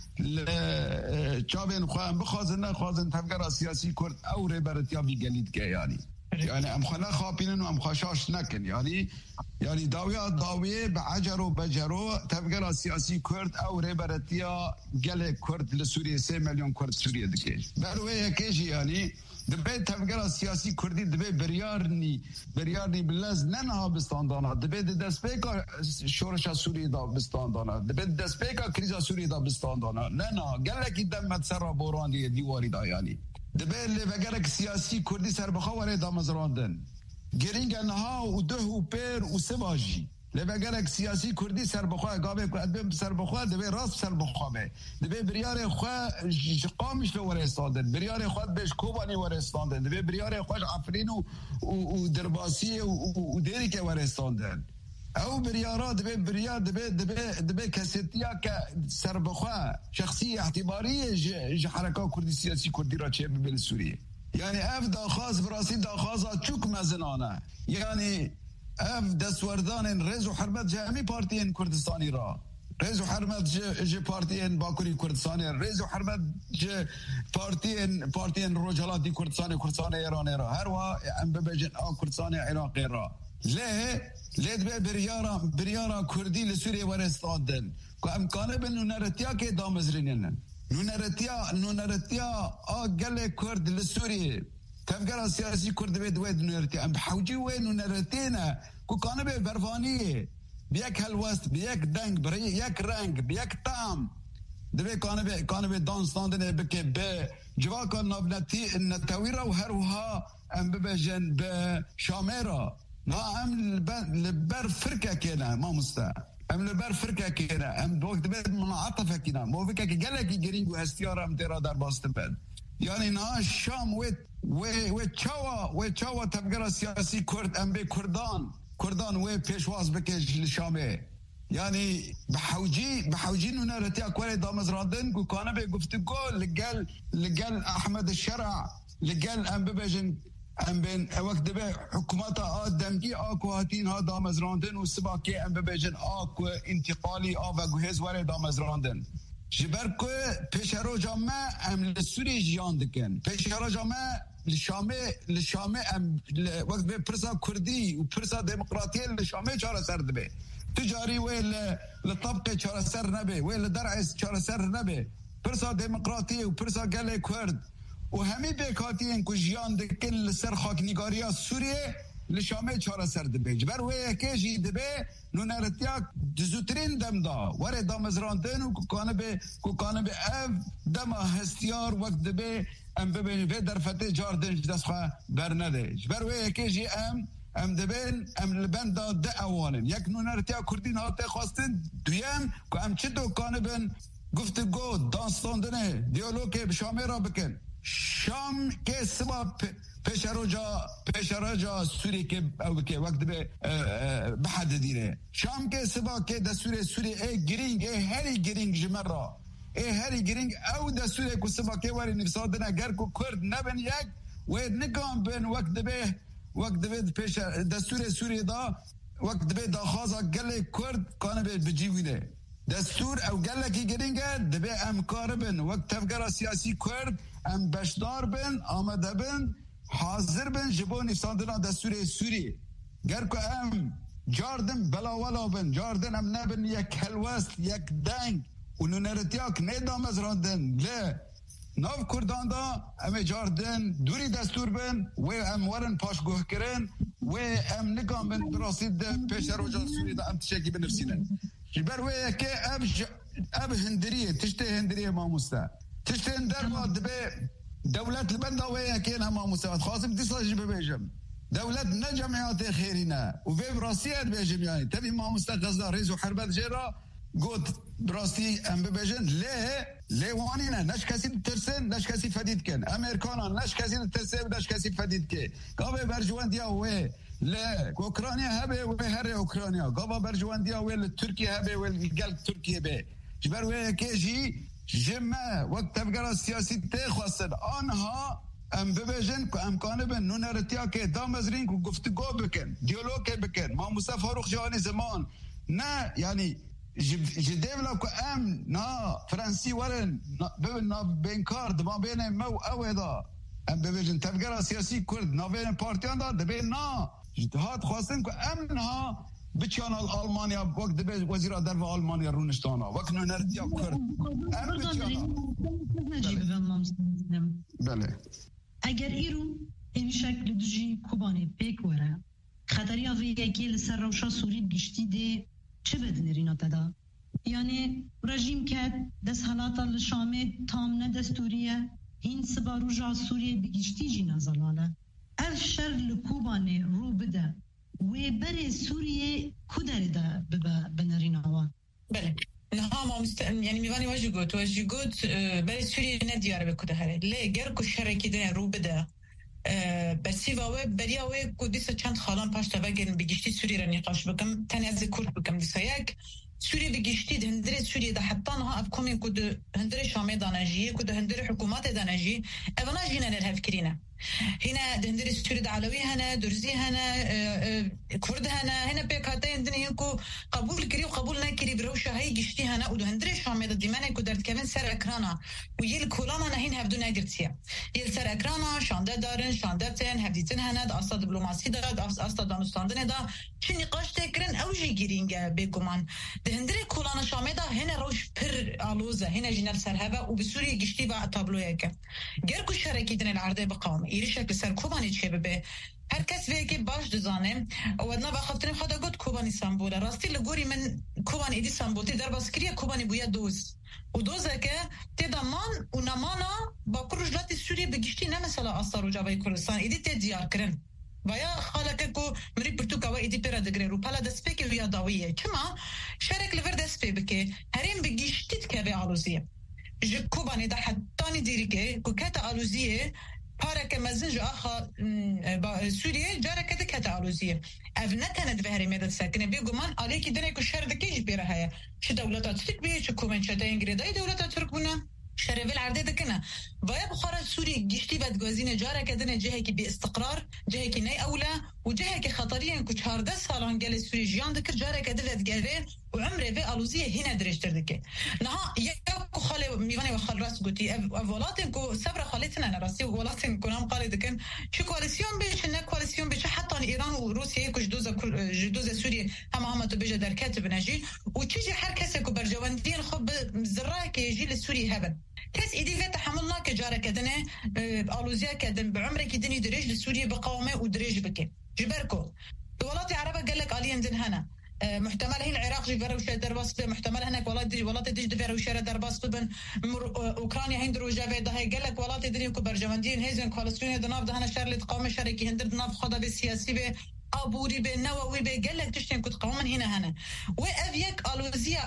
S4: چاوین خواهم بخوازن نخوازن تفکر سیاسی کرد او ریبرتیا بی گلید که یعنی ام خلا خوابینن و ام خاشاش نکن یعنی داویه به عجر و بجرو تفکر سیاسی کرد او ریبرتیا گل کرد لسوریه 3 میلیون کرد سوریه دکیج بروه یکیجی یعنی دبی تفکر سیاسی کردی دبی بریارنی بلز ننها بستاندانا دبی دست پیکا شورش سوریه دا بستاندانا دبی دست پیکا کریزا سوریه دا بستاندانا نه گلکی دمت سر بوران دیواری دا یعنی دبی لبگرک سیاسی کردی سر بخواره دا مزراندن گرینگ انها و ده و پیر و سواجی لبگرک سیاسی کردی سر بخواه گاوه که سر بخواه دبی راست سر بخواه دبی بریار خواه قامش رو ورستاندن بریار خواه بیش کوبانی ورستاندن دبی بریار خواه عفرین و درباسی و دیری که ورستاندن او بریارا دبی کسیتیا که سر بخواه شخصی اعتباری حرکات کردی سیاسی کردی را چه ببین سوریه یعنی اف داخواست براسی داخواست چوک مزنانه یعنی اف دستوردان رز و حرمت جمعی پارتین کردستانی را رز و حرمت جه پارتین باکوری کردستانی رز و حرمت جه پارتین روجالاتی کردستان ایرانی را هر وا ام ببجن کردستان عراقی را لید به بریارا کردی لسوریه ورستادن که امکانه به نونرتیا که دامزرینن نونرتیا گل کرد لسوریه تفکر سیاسی کرد بید وید نونرتیا ام بحوجی وید نونرتینا که کانه به برفانیه بیک هلوست بیک دنگ برای یک رنگ بیک طعم دبی کانه به دانستاندنه بکه به جواکا نتاویرا و هر وها ام ببجن به شامیرا ما ام لبر فرکه کنه ما مستا ام لبر فرکه کنه ام وقت بید منعطفه کنه موفکه که گلکی گرینگ و هستیار ام تیرا در باست بید یعنی نه شام و چاوا تفکر سیاسی کرد ام به کردان و پیشواز بکش لشامه یعنی بحوجی نونرتی اکوری دامز راندن که کانه به گفتگو لگل احمد الشرع لگل ام ببجن ام بین وقت به حکومت دمگی آکو هاتین ها دامز راندن و سباکی ام ببجن آکو انتقالی و گوهز وره دامز راندن جبر که پیشرو جامعه ام لسوری جیان دکن پیشرو جامعه لشامه ام وقت به پرسا کردی و پرسا دموکراتیه لشامه چاره سر دبه تجاری وی لطبق چاره سر نبه وی لدرعس چاره سر نبه پرسا دموکراتیه و پرسا گل کرد و همی بیکاتی این که جیان دکن لسر خاکنگاریا سوریه لشامه چاره سر دبه جبر وی یکیجی دبه نونرتیا جزوترین دم دا وره دامزراندن و کانه به اف دم هستیار وقت دبه ام ببینی به در فتح جاردنج دست خواه برنده جبر وی یکیجی ام دبین ام لبن دا ده اوانن یک نونرتیا کردین هاته خواستن دویم که ام چه دو کانه بین گفتگو دانستاندنه دیالوگ بشامه را بکن شام که سبب پیشراجا سوری که او که وقت به بحد دیره شام که سبب که دستور سوری گرینگ هری گرینگ جمرا هری گرینگ او دستور که سبب که وری نفسادنا گر کو کرد نبن یک و نگام بین وقت به پیش دستور سوری دا وقت به داخازا گله کرد کانه به بجیوینه دستور او گله کی گرینگه دبه امکار بن وقت تفکر سیاسی کرد ام بشدار بن آمده بن حاضر بن جبو نفساندنا دستور سوری گر که ام جاردن بلا بن جاردن ام نبن یک هلوست یک دنگ و نونرتیاک نیدام از راندن لی ناو کردان دا ام جاردن دوری دستور بن و ام ورن پاشگوه کرن و ام نگام بن براسید پیش روجان سوری دا ام تشکی بنفسینن جبر و یکی اب هندریه تشته هندریه ماموستا تشته هندر ما دبه دولت البندا ويا كاين ما مساعد خاصم تصل ببيجم دولت نجمعات خيرنا وفي براسيات بيجم يعني تبي ما مستقصد رئيس وحربات جرا قلت براسي ام ببيجن ليه وانينا ناش كاسي ترسن ناش كاسي فديد كان امريكانا ناش كاسي ترسن ناش كاسي فديد كان قابل برجوان ديا وي لا اوكرانيا هبه وهر اوكرانيا قابل برجوان ديا وي تركيا هبه والقلب تركيا به جبر ويا كيجي جمع وقت تفکر سیاسی تخواستن آنها ام ببیجن که امکانه بن نونرتیا که دامزرین که گفتگو بکن دیالوگ بکن ما موسی فاروق جهانی زمان نه یعنی جدیولا که ام نا فرانسی ورن ببین نا بینکار دما بین مو اویدا ام ببیجن تفکر سیاسی کرد نا بین پارتیان دا دبین نا جهاد خواستن که ام نا بچان آلمانیا وقت به وزیر در آلمانیا رونشتانا وقت نردیا کرد ام بچانا بله
S2: اگر ایرو این شکل دوجی کوبانی پیک وره خطری آوی یکی لسر روشا سوری گشتی ده چه بدنرینا تدا یعنی رژیم که دست حالاتا لشامه تام ندستوریه این سباروجا سوریه بگشتی جی نزلاله اف شر لکوبانی رو بده و برای سوریه کدر ده بنریناوا
S1: بله نها ما يعني میوانی واجی گوت برای سوریه ندیاره بکده هره لی گر که شرکی ده رو بده بسی واوه بریا وی کو دیسا چند خالان پاشتا وگرن بگیشتی سوریه را نقاش بکم تنی از کورد بکم دیسا یک سوریه بگیشتی ده هندره سوریه ده حتی نها افکومین که ده هندره شامه دانجیه که ده هندره حکومت دانجی اونا جینه نرهف کرینه هنا دهندري سوري دعلوي هنا درزي هنا كرد هنا بيكاتا يندني هنكو قبول كري وقبول ناكري بروشة هاي جشتي هنا ودهندري شامي ضد ديمانا كدرت كمان سر اكرانا ويل كولانا نهين هبدو ناقرتيا يل سر اكرانا شانده دارن شانده بتن هبديتن هنا دا اصلا دبلوماسي دا اصلا دانستاندن دا چي نقاش تكرن او جي گيرينگا بيگومان دهندري كولانا شامي دا هنا روش پر آلوزه هنا جينال سرهبه وبسوريا جشتي با تابلويا گركو شركي دن العرضه بقوم ایری شکل سر کوبانی چه ببه هر کس وی که باش دزانه و ادنا بخاطرین خدا گفت کوبانی سمبوله راستی لگوری من کوبانی ایدی سمبولتی در باسکریه کوبانی بویا دوز و دوزه که تدامان و نمانا با کرجلات سوریه بگشتی نه مثلا آستار و جوای کردستان ایدی تدیار کرن ویا خالکه کو مری پرتوکا و ایدی پیرا دگره رو پلا دسپیک ویا داویه کما شرک لور دسپی بکه هرین بگشتید که به آلوزیه جو کوبانی دا حتانی دیری که کتا آلوزیه پارک مزنج آخا سوریه جاره کده کتا آلوزیه او نتند به هرمی داد سکنه بیگو من آلی که دنه که شر دکیش بیره هایه چه دولتا ترک بیه چه کومن چه دنگره دای دولتا ترک بونه شرفل عرده دکنه باید بخارج سوریه گشتی بدگازین جاره کدنه جهه که بی استقرار جهه که نی اولا و جهه که خطریه که 14 سالان گل سوریه جیان دکر جاره کده ودگره و عمره به آلوزیه هینه درشتر دکه نها یک خاله میوانی و خال راست گوتی اولاتن کو صبر خالتنا راستی اولاتن کنام قال دکن چه کواليسيون بيش نه کواليسيون بيش حتى ایران و روسیه کش جدوز سوریه هم تو بيجه در کاتب نجی و چیزی هر کسی کو برجواندین خب زرا که یجی لسوریه هبن کس ایدی و تحملنا که جاره کدنه آلوزیه کدن بعمره که دنی درج لسوریه بقومه و درج بکه جبركو دولات عربة قال لك آليين دن هنا محتمل هي العراق جبروا شيء درباس به محتمل هناك ولات ديج دفروا شيء درباس بن اوكرانيا هندرو جابه ده قال لك ولات دنيا كبرجمندين هيزن كولسترين دناف ده هنا شر قوم شركي هندر دناف خدا بالسياسي به ابوري به نووي به قال لك تشتين كنت قوم هنا وافيك الوزيا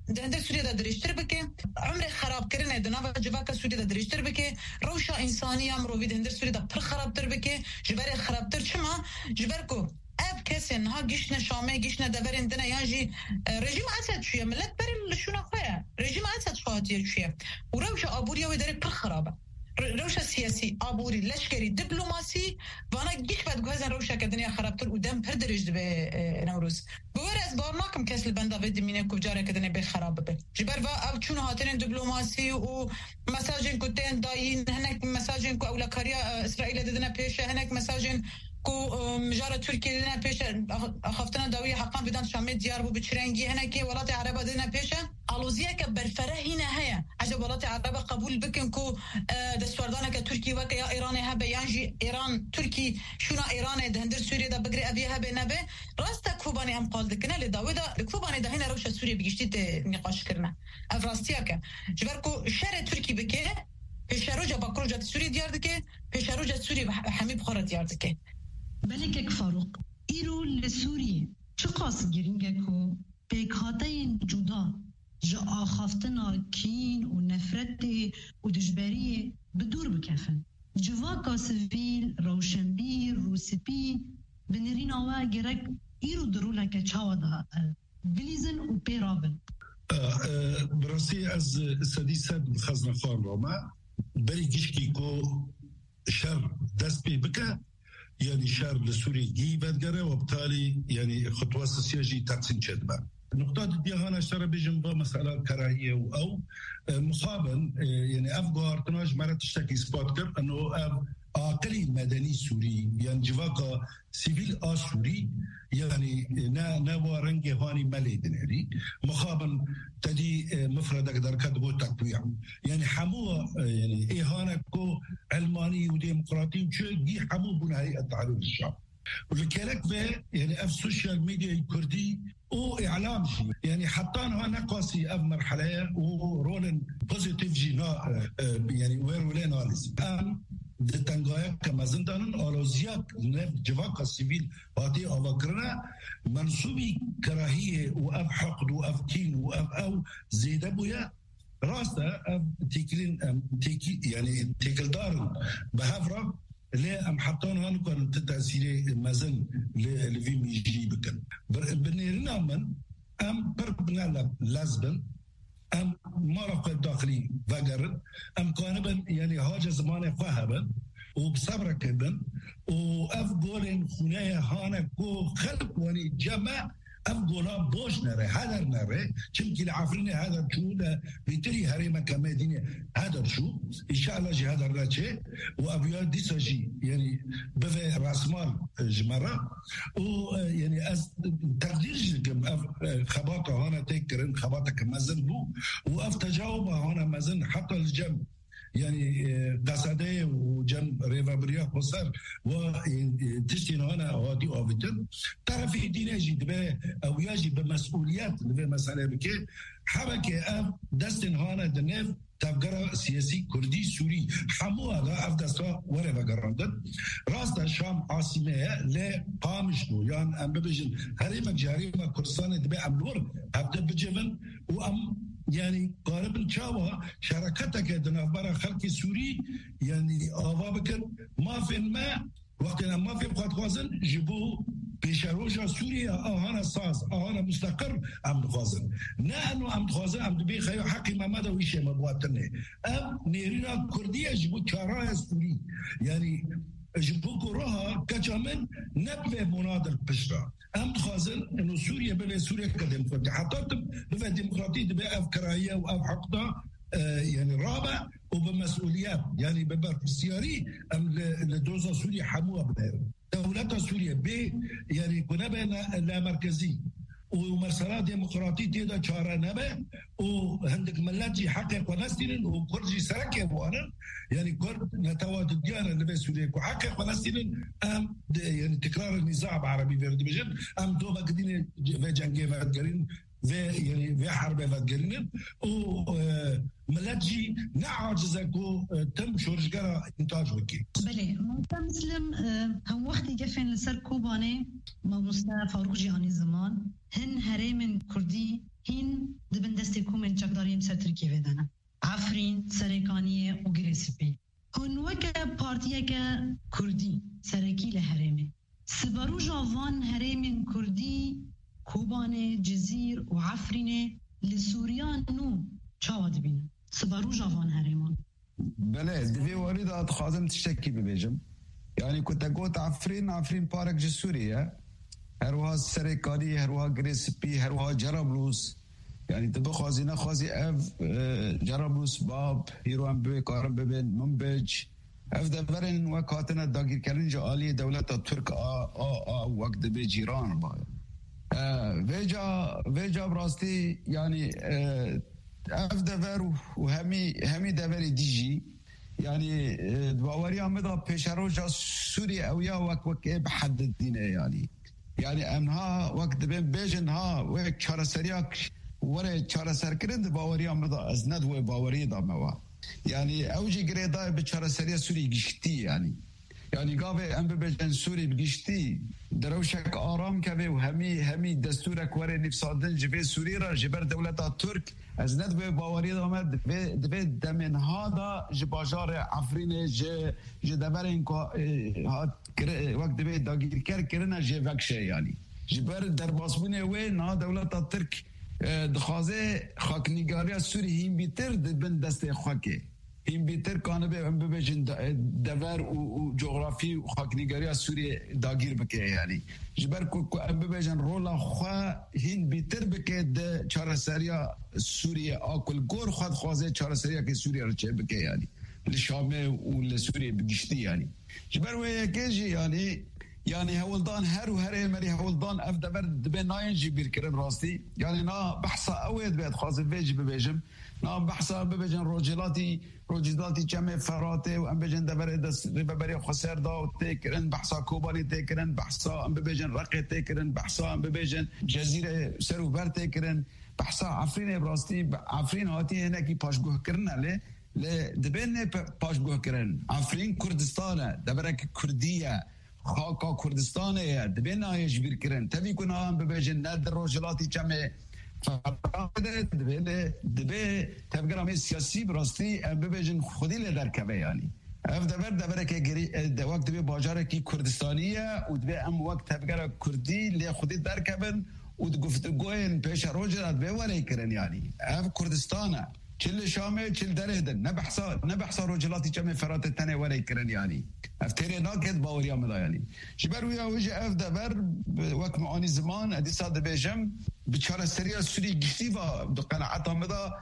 S1: دهند سوریه دا درشتر بکه عمر خراب کردن دناو جواک سوریه دا درشتر بکه روشا انسانی ام رو دهند سوریه دا پر خرابتر بکه جبر خرابتر چما جبر کو اب کسی نه گیشن شامه گیشن دورین دنه یانجی رژیم اسد چیه ملت بر لشونه خواه رژیم اسد خواهدیه چیه و روشا آبوریه و داره پر خرابه روشا سیاسی آبوری لشکری دیپلماسی وانا گیش بعد گوهزن روشا که دنیا خرابتر و دم پر درجد به نوروز بوار از بار ناکم کس لبنده و دمینه کجاره که دنیا به خراب به جبر و او چون هاترین دیپلماسی و مساجین کتین داین هنک مساجین کو اولکاریا اسرائیل ددنه پیش هنک مساجین کو مجاره ترکیه ددنه پیش خفتنا داوی حقا بدن شامل دیار بو بچرنگی هنکی ولات عربه ددنه پیش آلوزیه که برفره هینه هیا عجب ولات عربه قبول بکن کو دستوردانه که ترکیه و که یا ایران هبه یانجی ایران ترکی شونا ایران دهندر سوریه دا بگری اویه هبه نبه راستا کوبانی هم قال دکنه لداوی دا کوبانی دا هینه روش سوریه بگشتید نقاش کرنه افراستیه که جبر کو شهر ترکی بکه پیشروجا باکروجا سوریه دیار دکه پیشروجا سوریه حمی بخورا دیار دکه
S2: بلکه فاروق ایرو لسوریه چه قاس گرینگه که پیکاته جدا جا آخافتنا کین و نفرت و دجبری بدور بکفن جواکا سویل روشنبیر روسپی بنرین آوه گرک ایرو دروله که چاوا دا بلیزن و پیرابن
S3: براسي از سدي سد خزنه خان روما بري گشكي كو شر دست بي بكا يعني شر لسوري جي بدقره وبالتالي يعني خطوات سياسية تقسيم شدبا نقطة دي هانا اشترى بجنبا مسألة كراهية أو مصابا يعني أفغار تناج مرة تشتكي سبوتكر أنه عاقلي مدني سوري يعني جواكا سيفيل سوري يعني نوا رنجي هاني مالي دنيري مخابن تدي مفردك دركات بو تقويع يعني حموه يعني إهانة كو علماني وديمقراطي وشو دي حمو بنهاية التعرض الشعب ولكلك في يعني اف سوشيال ميديا الكردي او اعلام شيء يعني حطانها نقاسي اف مرحله ورولن بوزيتيف جينا يعني وير وليناليز دتنگایا كما زندان آلوزياك جواك السيفيل هاتي آواكرنا منصوبي كراهية وأف حقد وأف كين وأف أو زيادة بويا راستا تيكلين يعني تيكل دارن بهافرا لا أم حطان هانكون تتأثير مازن لفي ميجي بكن بنيرنا من أم بربنا لازبن أم مرق الداخلي فقر أم كانبن يعني هاج زمان فهبن وبصبر كبن وأفقولن خنايا هانا كو خلق واني جمع أفقولا بوش نرى هذا نرى چمكي العفرين هذا شو ده بيتري هريمة كمدينة هذا شو إن شاء الله جي هذا الرجع وأبيات دي سجي يعني بفي راسمال جمرة ويعني أز تقدير جم خباطة هنا تكرن خباطة كمزن بو وأفتجاوبها هنا مزن حتى الجنب يعني قصده وجم ريفابريا خسر وتشتين هنا هادي أوفيتن طرف الدين يجد به أو يجب بمسؤوليات لفي مسألة بكي حبكي دستن هنا دنيف تفكر سياسي كردي سوري حمو هذا أفدسا ورفا قراندن راست شام عاصمة لا قامشنو يعني أم ببجن هريمك جاريمة كرسان دبي أملور هبدا بجفن وأم يعني قارب شاوا شركتك دنافبرا خلق سوري يعني آوابكن ما في ما وقتنا ما في بقات خوازن جبو بيشاروجا سوريا هانا ساز هانا مستقر ام خوازن نا انه ام خوازن ام دبي خيو حقي ما ماذا ويشي مبواتنه ام نيرينا كردية جبو كارايا سوري يعني جبو كراها كجامن نبوه مناضل بشرا ام خازن انه سوريا بلا سوريا كديمقراطية حتى بلا ديمقراطية بلا افكارية واف حقدا يعني رابع وبمسؤوليات يعني ببرسياري ام لدوزا سوريا حموها بنير دولتها سوريا ب يعني كنا بين لا مركزي ومرسلات ديمقراطية تيدا چارة نبه وهندك ملاجي حقق ونستينن وكرجي سركي وانا يعني كرد نتوات الديانة اللي بسوريا وحقق ونستينن ام يعني تكرار النزاع بعربي فرد بجن ام دوما قدين في جنجي فاتقرين و يعني في حرب فجرين وملاتجي نعجزكو تم شورجرا انتاج وكي.
S2: بله ممكن مسلم هم وقتی گفن لسر کوبانه ما مصطفى فاروق جیانی زمان هن هرم کردی هن دبن دستی کومن چقداریم سر ترکیه بدنه عفرین سرکانیه و گریسپی هن وکه پارتیه که کردی سرکی لهرمه سبارو جاوان هرم کردی کوبانه جزیر و عفرینه لسوریان نو چاواد بینه سبارو جاوان هرمان
S4: بله دوی واردات خازم تشتكي ببيجم يعني كنت قلت عفرين بارك جسوريا هروها السريكاني هروها جريسبي هروها جرابلوس يعني تبقى خازينة خازي اف جرابلوس باب هيروان بي كارم ببين منبج اف دفرن وكاتنا داقير كرن جالي دولة ترك وقت بي جيران بايا ويجا براستي يعني اف دفر وهمي دفر ديجي يعني باوري امدا بيشاروجا سوري او يا وك بحد الدين يعني امها وقت بين بيجنها وك چارسرياك وره چارسر كرند باوري امدا ازند و باوري داموا يعني اوجي گريدا بچارسريا سوري گشتي يعني قابه ام ببجن سوري بگشتي دروشك آرام كبه وهمي دستورك وره نفسادن جبه سوري را جبر دولتا ترك از ند به باوری دامد دبه دمن هادا جباجار عفرین جدبر اینکو وقت دبه داگیر کرنه جه وکشه يعني جبر در باسبونه وی نا دولتا ترک دخوازه خاکنیگاری سوری هم بیتر دبن دست خاکه هم بیتر کانه به هم ببجن دور و جغرافی و خاکنیگاری سوری داگیر بکه يعني جبر کو هم ببجن رولا خواه هین بیتر بکه ده چارسریا سوریه آکل گور خود خوازه چارسریا که سوریه رو چه بکه يعني لشامه و لسوریه بگشتی يعني جبر و یکیجی يعني هولدان هر و هر مری هولدان اف دبر دبه ناین جبیر کرن راستی يعني نا بحثا اوید باید خوازه ویجی ببیجم نا بحثا ببیجن روجیداتی جمع فراته و ام بجن دبر دست ببری خسر دا و تکرن بحثا کوبانی تکرن بحثا ام ببیجن رقی تکرن بحثا ام ببیجن جزیره سروبر تکرن بحثا عفرین براستی عفرین هاتی هنکی پاشگوه کرنه دبن پاشگوه کرن عفرین کردستانه دبرک کردیه خاکا کردستانه دبن آیش بیر کرن تبی کنه هم ببیجن ند روجلاتی جمع دبه تفکرام سیاسی براستی ببیجن خودی لدر کبه يعني اف دبر که وقت دبه باجاره کی کردستانیه و دبه ام وقت تفکر کردی لی خودی در کبن و گفتگوین پیش روجلات به ولی کرن يعني اف کردستانه چل شامه چل درهدن نبحثا روجلاتی جمع فرات تنه ولی کرن يعني افتری ناکد باوریا مدا يعني جبر ویا وجه اف دبر وقت معانی زمان ادی ساده بیجم بچاره سریا سوری گشتی و قناعت مدا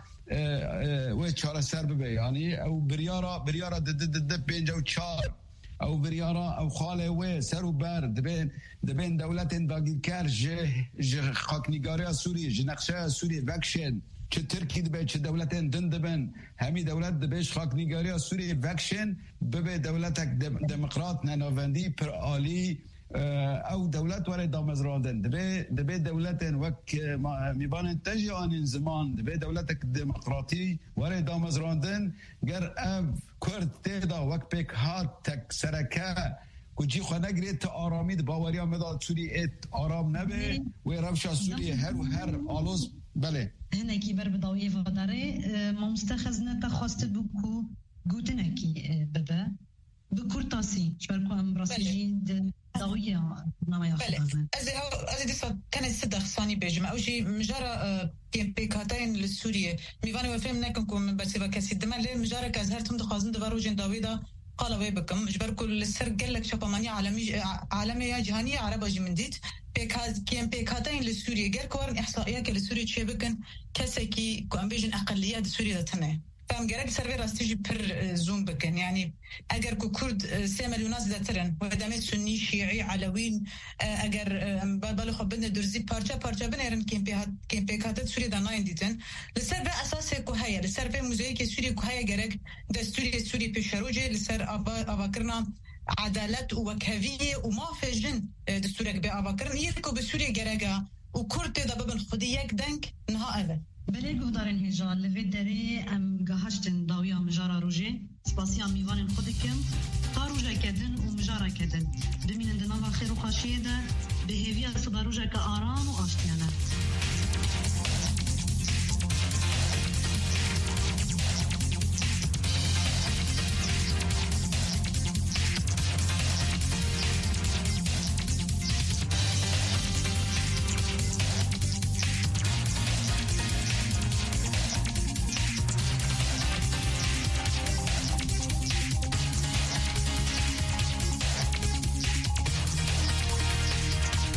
S4: و چاره سر ببی يعني او بریارا د 54 او بریارا او خاله و سر و بر دبین دولت داگی کر ج خاکنیگاری سوری ج نقشه سوری وکشن چه ترکی دبی چه دولت دندبن همی دولت دبیش خاکنیگاری سوری وکشن ببی دولتک دموکرات نناوندی پر عالی او دولت ولی دامزراندن دبی دولت وک میبانن تجی آن زمان دبی دولت دموکراتی ولی دامزراندن گر او کرد تیدا وک پیک هات تک سرکه کجی خو نگرید تا آرامی باوریا مداد سوری ات آرام نبه و روشا سوری هر آلوز بله
S2: هنکی بر بداوی واداره مستخزنه تخواست بکو گوتنکی ببه بکورتاسی چرکو امبراسیجی داویه نامه خدازن
S1: از دیسا کنه صدق ثانی بجم اوجی مجرا کیم پیکاتین لسوریه میوانی و فهم نکن که بسی و کسی دمه مجرا که از هر تم دخوازن دوارو جن داویدا قال وي بكم اجبر كل السر قال لك شبامانية عالمية جهانية عربة جمنديت بيكاتين لسوريا غير كورن احصائيات لسوريا تشبكن كسكي كوامبيجن اقليات سوريا تمام فهم جرك سرفي راستيجي بر زوم بكن يعني اگر كرد سامل وناس دترن ودمت سني شيعي علويين اگر بالو خبنا درزي بارجا بنيرن كيم بيكاتات سوريا دا ناين ديتن لسر به اساس كو هيا لسر به موزايك سوريا كو هيا جرك دستوري سوريا بيشروجي لسر افكرنا عدالت ووكهوية وما فيجن دستورك بأفكرن يركو بسوريا جرجا و کرد دا ببن خودی یک دنگ نها اوه
S2: بله گهدارن هجا لوی داره ام گهشتن داویا مجارا روژه سپاسی هم میوانن خود کم تا روژه کدن و مجارا کدن بمینن دناوا خیر و خاشیه ده به هیویا صدا روژه که آرام و آشتیانه